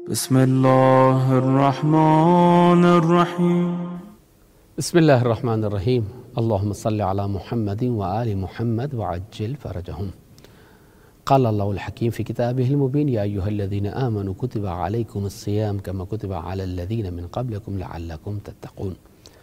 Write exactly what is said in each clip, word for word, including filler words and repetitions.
بسم اللہ الرحمن الرحیم بسم اللہ الرحمن الرحیم اللہم صلی علی محمد وآل محمد وعجل فرجہم۔ قال اللہ الحکیم فی کتابہ المبین یا ایہا الذین آمنوا کتب علیکم الصیام کما کتب علی الذین من قبلکم لعلکم تتقون۔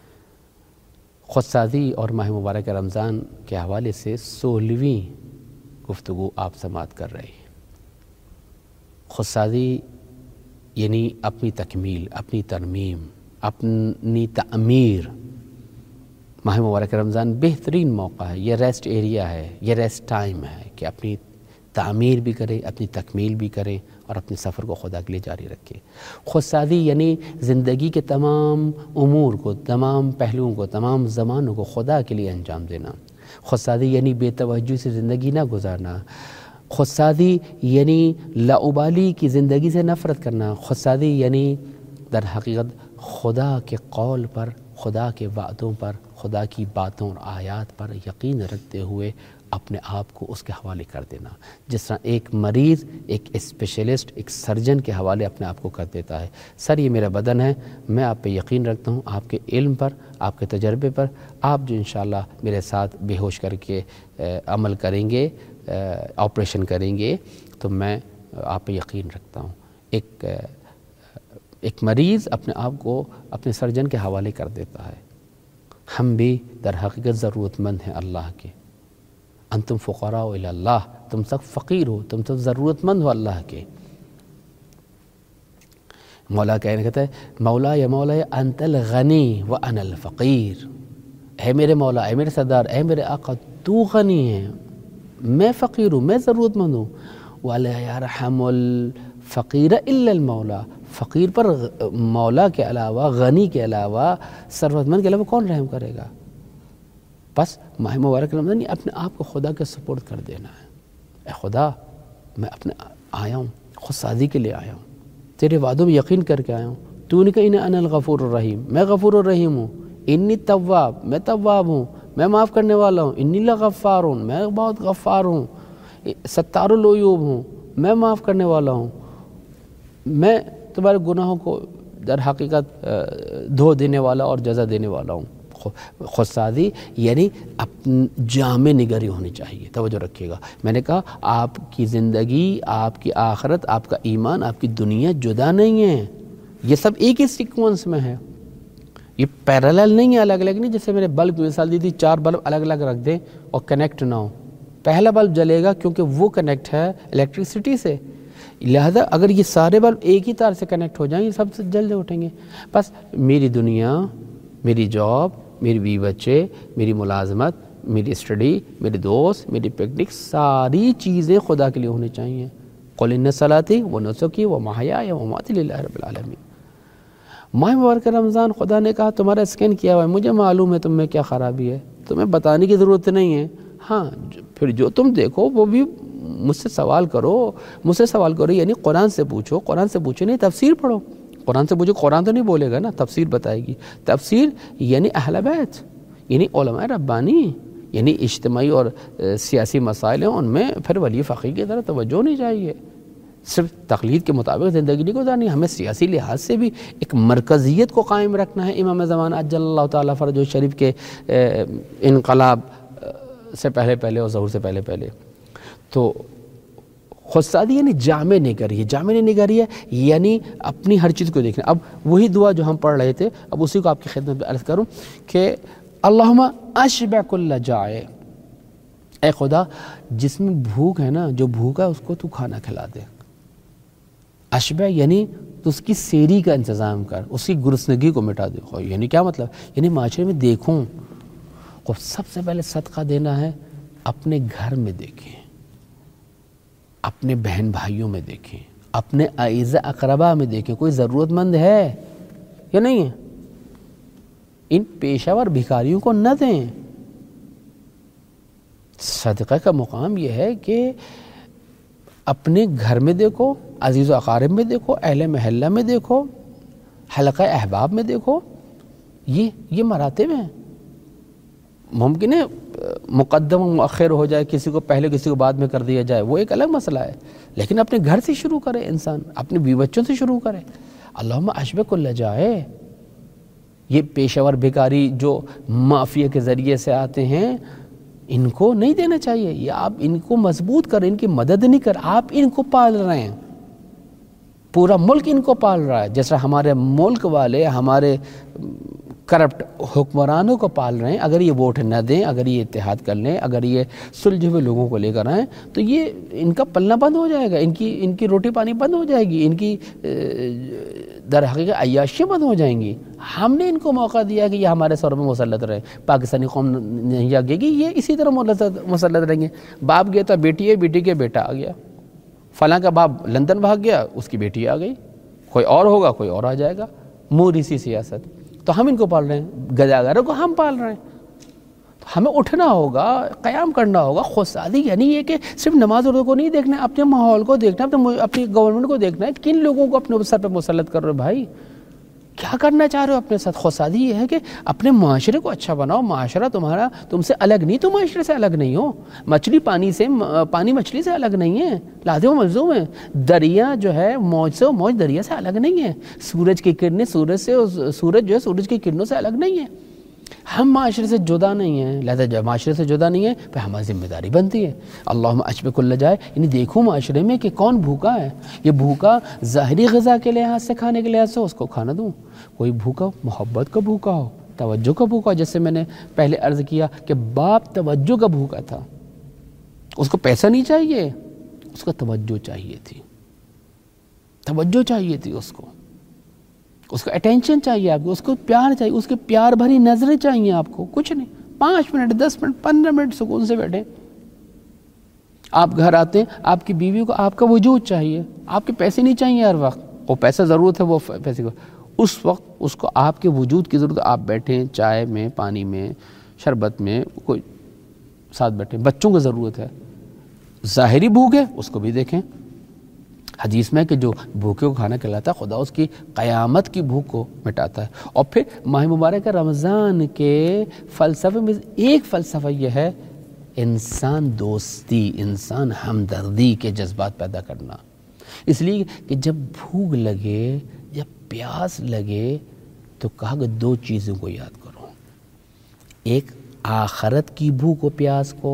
خودسازی اور ماہ مبارک رمضان کے حوالے سے سولہویں گفتگو آپ سماعت کر رہے ہیں۔ خودسازی یعنی اپنی تکمیل، اپنی ترمیم، اپنی تعمیر۔ ماہ مبارک رمضان بہترین موقع ہے، یہ ریسٹ ایریا ہے، یہ ریسٹ ٹائم ہے کہ اپنی تعمیر بھی کریں، اپنی تکمیل بھی کریں اور اپنے سفر کو خدا کے لیے جاری رکھیں۔ خودسازی یعنی زندگی کے تمام امور کو، تمام پہلوؤں کو، تمام زمانوں کو خدا کے لیے انجام دینا۔ خودسازی یعنی بے توجہی سے زندگی نہ گزارنا۔ خودسازی یعنی لاابالی کی زندگی سے نفرت کرنا۔ خودسازی یعنی در حقیقت خدا کے قول پر، خدا کے وعدوں پر، خدا کی باتوں اور آیات پر یقین رکھتے ہوئے اپنے آپ کو اس کے حوالے کر دینا، جس طرح ایک مریض ایک اسپیشلسٹ، ایک سرجن کے حوالے اپنے آپ کو کر دیتا ہے۔ سر یہ میرا بدن ہے، میں آپ پہ یقین رکھتا ہوں، آپ کے علم پر، آپ کے تجربے پر، آپ جو انشاءاللہ میرے ساتھ بے ہوش کر کے عمل کریں گے، آپریشن کریں گے، تو میں آپ پہ یقین رکھتا ہوں۔ ایک ایک مریض اپنے آپ کو اپنے سرجن کے حوالے کر دیتا ہے۔ ہم بھی در حقیقت ضرورت مند ہیں اللہ کے۔ انتم فقراء الی اللہ، تم سب فقیر ہو، تم سب ضرورت مند ہو اللہ کے۔ مولا کہنے کہتا ہے مولا یا مولا انت الغنی وانا الفقیر، اے میرے مولا، اے میرے سردار، اے میرے آقا، تو غنی ہے، میں فقیر ہوں، میں ضرورت مند ہوں۔ وَلَا يَرْحَمُ الْفَقِيرَ إِلَّا الْمَوْلَى، فقیر پر مولا کے علاوہ، غنی کے علاوہ، ثروت مند کے علاوہ کون رحم کرے گا؟ بس ماہ مبارک رمضان اپنے آپ کو خدا کے سپورٹ کر دینا ہے۔ اے خدا، میں اپنے آیا ہوں، خودسازی کے لیے آیا ہوں، تیرے وعدوں میں یقین کر کے آیا ہوں۔ تو نے کہا ان انا الغفور الرحیم، میں غفور الرحیم ہوں۔ انی تواب، میں تواب ہوں، میں معاف کرنے والا ہوں۔ انی لغفار ہوں، میں بہت غفار ہوں۔ ستار العیوب ہوں، میں معاف کرنے والا ہوں۔ میں تمہارے گناہوں کو در حقیقت دھو دینے والا اور جزا دینے والا ہوں۔ خودسازی یعنی اپنی جامع نگری ہونی چاہیے۔ توجہ رکھیے گا، میں نے کہا آپ کی زندگی، آپ کی آخرت، آپ کا ایمان، آپ کی دنیا جدا نہیں ہے، یہ سب ایک ہی سیکوینس میں ہے، یہ پیرالل نہیں ہے، الگ الگ نہیں۔ جیسے میں نے بلب کی مثال دی تھی، چار بلب الگ الگ رکھ دیں اور کنیکٹ نہ ہو، پہلا بلب جلے گا کیونکہ وہ کنیکٹ ہے الیکٹریسٹی سے، لہذا اگر یہ سارے بلب ایک ہی تار سے کنیکٹ ہو جائیں گے سب سے جلد اٹھیں گے۔ بس میری دنیا، میری جاب، میری بیوی بچے، میری ملازمت، میری اسٹڈی، میری دوست، میری پکنک، ساری چیزیں خدا کے لیے ہونی چاہیے۔ قل ان صلاتی و نسکی و محیای و مماتی للہ رب العالمین۔ ماہ مبارک رمضان خدا نے کہا تمہارا اسکین کیا ہوا ہے، مجھے معلوم ہے تم میں کیا خرابی ہے، تمہیں بتانے کی ضرورت نہیں ہے، ہاں پھر جو تم دیکھو وہ بھی مجھ سے سوال کرو، مجھ سے سوال کرو یعنی قرآن سے پوچھو، قرآن سے پوچھو نہیں تفسیر پڑھو، قرآن سے پوچھو، قرآن تو نہیں بولے گا نا، تفسیر بتائے گی۔ تفسیر یعنی اہل بیت، یعنی علماء ربانی، یعنی اجتماعی اور سیاسی مسائل ہیں، ان میں پھر ولی فقیہ کی طرح توجہ نہیں چاہیے، صرف تقلید کے مطابق زندگی نہیں گزارنی، ہمیں سیاسی لحاظ سے بھی ایک مرکزیت کو قائم رکھنا ہے۔ امام زمان عجل اللہ تعالیٰ فرجہ شریف کے انقلاب سے پہلے پہلے اور ظہور سے پہلے پہلے، تو خودسازی یعنی جامع نگری ہے۔ جامع نگری ہے یعنی اپنی ہر چیز کو دیکھنا۔ اب وہی دعا جو ہم پڑھ رہے تھے، اب اسی کو آپ کی خدمت میں عرض کروں کہ اللہم اشبع کل جائع، اے خدا جس میں بھوک ہے نا، جو بھوکا ہے اس کو تو کھانا کھلا دے۔ اشبع یعنی تو اس کی سیری کا انتظام کر، اس کی گرسنگی کو مٹا دے۔ یعنی کیا مطلب؟ یعنی معاشرے میں دیکھوں، سب سے پہلے صدقہ دینا ہے اپنے گھر میں دیکھیں، اپنے بہن بھائیوں میں دیکھیں، اپنے اعزا اقربا میں دیکھیں، کوئی ضرورت مند ہے یا نہیں ہے، ان پیشہ ور بھکاریوں کو نہ دیں۔ صدقہ کا مقام یہ ہے کہ اپنے گھر میں دیکھو، عزیز و اقارب میں دیکھو، اہل محلہ میں دیکھو، حلقہ احباب میں دیکھو، یہ یہ مراتب ہیں۔ ممکن ہے مقدم و مؤخر ہو جائے، کسی کو پہلے کسی کو بعد میں کر دیا جائے، وہ ایک الگ مسئلہ ہے، لیکن اپنے گھر سے شروع کرے انسان، اپنے بیوی بچوں سے شروع کرے۔ اللہم اشبہ کل جائے، یہ پیشہ ور بھکاری جو مافیا کے ذریعے سے آتے ہیں ان کو نہیں دینا چاہیے، یہ آپ ان کو مضبوط کریں، ان کی مدد نہیں کر، آپ ان کو پال رہے ہیں، پورا ملک ان کو پال رہا ہے، جیسا ہمارے ملک والے ہمارے کرپٹ حکمرانوں کو پال رہے ہیں۔ اگر یہ ووٹ نہ دیں، اگر یہ اتحاد کر لیں، اگر یہ سلجھے ہوئے لوگوں کو لے کر آئیں تو یہ ان کا پلنا بند ہو جائے گا، ان کی ان کی روٹی پانی بند ہو جائے گی، ان کی در حقیقت عیاشیاں بند ہو جائیں گی۔ ہم نے ان کو موقع دیا کہ یہ ہمارے سر میں مسلط رہے، پاکستانی قوم نہیں آگے گی، یہ اسی طرح مسلط رہیں گے۔ باپ گیا تھا بیٹی ہے، بیٹی کے بیٹا آ گیا، فلاں کا باپ لندن بھاگ گیا، اس کی بیٹی آ گئی، کوئی اور ہوگا، کوئی اور آ جائے گا، موریثی سیاست۔ تو ہم ان کو پال رہے ہیں، گداگروں کو ہم پال رہے ہیں۔ تو ہمیں اٹھنا ہوگا، قیام کرنا ہوگا۔ خودسادی یعنی یہ کہ صرف نماز اردو کو نہیں دیکھنا ہے، اپنے ماحول کو دیکھنا ہے، اپنے اپنی گورنمنٹ کو دیکھنا ہے، کن لوگوں کو اپنے سر پہ مسلط کر رہے ہو بھائی، کیا کرنا چاہ رہے ہو اپنے ساتھ۔ خودسادی یہ ہے کہ اپنے معاشرے کو اچھا بناؤ، معاشرہ تمہارا تم سے الگ نہیں، تم معاشرے سے الگ نہیں ہو، مچھلی پانی سے پانی مچھلی سے الگ نہیں ہے، لازم و ملزوم ہے۔ دریا جو ہے موج سے موج دریا سے الگ نہیں ہے، سورج کی کرنیں سورج سے سورج جو ہے سورج کی کرنوں سے الگ نہیں ہے۔ ہم معاشرے سے جدا نہیں ہیں، لہذا جب معاشرے سے جدا نہیں ہے پھر ہماری ذمہ داری بنتی ہے اللہم اشبہ کل جائے، یعنی دیکھو معاشرے میں کہ کون بھوکا ہے، یہ بھوکا ظاہری غذا کے لحاظ سے کھانے کے لحاظ سے اس کو کھانا دوں، کوئی بھوکا محبت کا بھوکا ہو، توجہ کا بھوکا، جیسے میں نے پہلے عرض کیا کہ باپ توجہ کا بھوکا تھا، اس کو پیسہ نہیں چاہیے، اس کو توجہ چاہیے تھی، توجہ چاہیے تھی اس کو، اس کو اٹینشن چاہیے آپ کو، اس کو پیار چاہیے، اس کے پیار بھری نظریں چاہیے آپ کو، کچھ نہیں، پانچ منٹ دس منٹ پندرہ منٹ سکون سے بیٹھیں۔ آپ گھر آتے ہیں، آپ کی بیوی کو آپ کا وجود چاہیے، آپ کے پیسے نہیں چاہیے ہر وقت، وہ پیسہ ضرورت ہے، وہ پیسے کو اس وقت اس کو آپ کے وجود کی ضرورت، آپ بیٹھیں چائے میں، پانی میں، شربت میں، کوئی ساتھ بیٹھیں۔ بچوں کو ضرورت ہے، ظاہری بھوک ہے اس کو بھی دیکھیں، حدیث میں کہ جو بھوکے کو کھانا کھلاتا ہے خدا اس کی قیامت کی بھوک کو مٹاتا ہے۔ اور پھر ماہ مبارک رمضان کے فلسفے میں ایک فلسفہ یہ ہے انسان دوستی، انسان ہمدردی کے جذبات پیدا کرنا، اس لیے کہ جب بھوک لگے، جب پیاس لگے تو کہا کہ دو چیزوں کو یاد کرو، ایک آخرت کی بھوک و پیاس کو،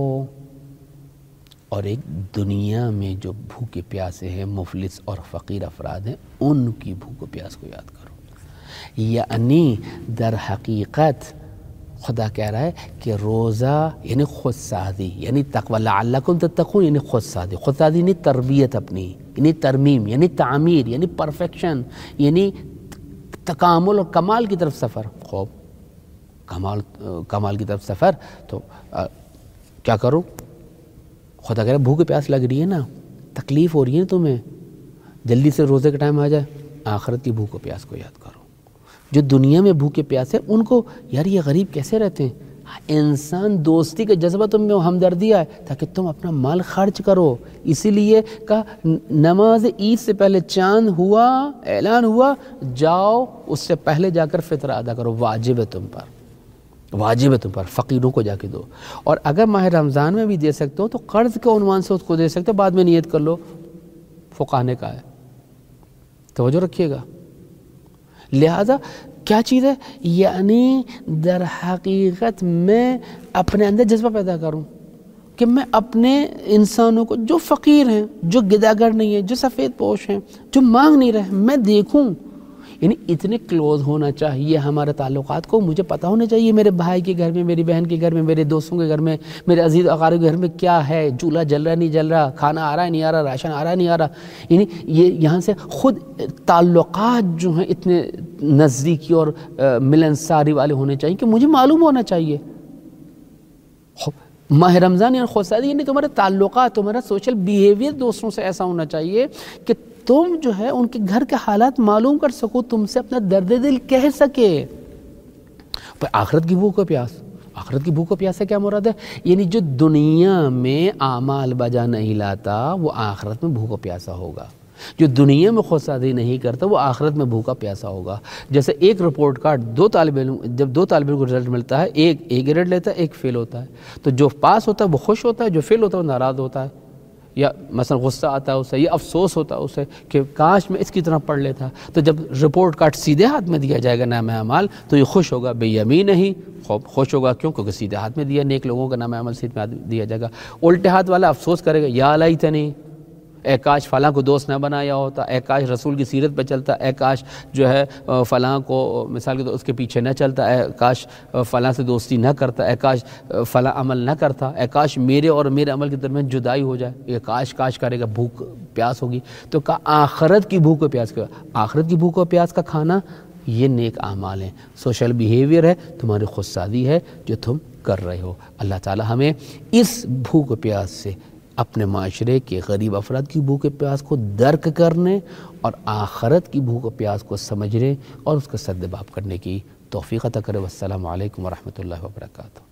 اور ایک دنیا میں جو بھوکے پیاسے ہیں مفلس اور فقیر افراد ہیں ان کی بھوک و پیاس کو یاد کرو۔ یعنی در حقیقت خدا کہہ رہا ہے کہ روزہ یعنی خود سادی، یعنی تقوی، لعلکم تتقون، یعنی خود سادی، خود سادی یعنی تربیت اپنی، یعنی ترمیم، یعنی تعمیر، یعنی پرفیکشن، یعنی تکامل اور کمال کی طرف سفر۔ خوب کمال کمال کی طرف سفر تو کیا کرو؟ خدا کہہ رہا ہے بھوک پیاس لگ رہی ہے نا، تکلیف ہو رہی ہے تمہیں، جلدی سے روزے کا ٹائم آ جائے، آخرت کی بھوک و پیاس کو یاد کرو۔ جو دنیا میں بھوکے پیاس ہے ان کو، یار یہ غریب کیسے رہتے ہیں، انسان دوستی کا جذبہ تم میں ہمدردی آئے تاکہ تم اپنا مال خرچ کرو۔ اسی لیے کہا نماز عید سے پہلے چاند ہوا، اعلان ہوا، جاؤ اس سے پہلے جا کر فطرہ ادا کرو، واجب ہے تم پر، واجب ہے تم پر، فقیروں کو جا کے دو۔ اور اگر ماہ رمضان میں بھی دے سکتے ہو تو قرض کے عنوان سے اس کو دے سکتے ہو، بعد میں نیت کر لو، فقہ نے کہا ہے، توجہ رکھیے گا۔ لہذا کیا چیز ہے؟ یعنی در حقیقت میں اپنے اندر جذبہ پیدا کروں کہ میں اپنے انسانوں کو جو فقیر ہیں، جو گداگر نہیں ہیں، جو سفید پوش ہیں، جو مانگ نہیں رہے، میں دیکھوں، یعنی اتنے کلوز ہونا چاہیے ہمارے تعلقات کو۔ مجھے پتہ ہونا چاہیے میرے بھائی کے گھر میں، میری بہن کے گھر میں، میرے دوستوں کے گھر میں، میرے عزیز اقارب کے گھر میں کیا ہے، چولہا جل رہا نہیں جل رہا، کھانا آ رہا ہے نہیں آ رہا، راشن آ رہا ہے نہیں آ رہا۔ یعنی یہ یہاں سے خود تعلقات جو ہیں اتنے نزدیکی اور ملنساری والے ہونے چاہیے کہ مجھے معلوم ہونا چاہیے۔ ماہ رمضان یعنی خودسادی، یعنی تمہارے تعلقات، تمہارا سوشل بیہیویئر دوستوں سے ایسا ہونا چاہیے کہ تم جو ہے ان کے گھر کے حالات معلوم کر سکو، تم سے اپنا درد دل کہہ سکے۔ پر آخرت کی بھوک و پیاس، آخرت کی بھوک و پیاس سے کیا مراد ہے؟ یعنی جو دنیا میں اعمال بجا نہیں لاتا وہ آخرت میں بھوک و پیاسا ہوگا۔ جو دنیا میں خود سازی نہیں کرتا وہ آخرت میں بھوکا پیاسا ہوگا. جیسے ایک رپورٹ کارڈ دو طالب علم جب دو طالب علم کو رزلٹ ملتا ہے، ایک اے گریڈ لیتا ہے، ایک فیل ہوتا ہے، تو جو پاس ہوتا ہے وہ خوش ہوتا ہے، جو فیل ہوتا ہے وہ ناراض ہوتا ہے، یا مثلا غصہ آتا ہے اسے، یا افسوس ہوتا ہے اسے کہ کاش میں اس کی طرح پڑھ لیتا. تو جب رپورٹ کارڈ سیدھے ہاتھ میں دیا جائے گا نام اعمال تو یہ خوش ہوگا، بے یمین نہیں خوش ہوگا. کیوں؟ کیونکہ سیدھے ہاتھ میں دیا، نیک لوگوں کا نام اعمال سیدھے ہاتھ میں دیا جائے گا. الٹے ہاتھ والا افسوس کرے گا، یا لیتنی، اے کاش فلاں کو دوست نہ بنایا ہوتا، اے کاش رسول کی سیرت پہ چلتا، اے کاش جو ہے فلاں کو مثال کے طور اس کے پیچھے نہ چلتا، اے کاش فلاں سے دوستی نہ کرتا، اے کاش فلاں عمل نہ کرتا، اے کاش میرے اور میرے عمل کے درمیان جدائی ہو جائے. یہ کاش کاش کرے گا، بھوک پیاس ہوگی. تو کہا آخرت کی بھوک و پیاس کا، آخرت کی بھوک و پیاس کا کھانا یہ نیک اعمال ہیں، سوشل بیہیویئر ہے، تمہاری خودسازی ہے جو تم کر رہے ہو. اللہ تعالی ہمیں اس بھوک و پیاس سے، اپنے معاشرے کے غریب افراد کی بھوک و پیاس کو درک کرنے اور آخرت کی بھوک و پیاس کو سمجھنے اور اس کا سدباب کرنے کی توفیق عطا کرے. والسلام علیکم ورحمۃ اللہ وبرکاتہ.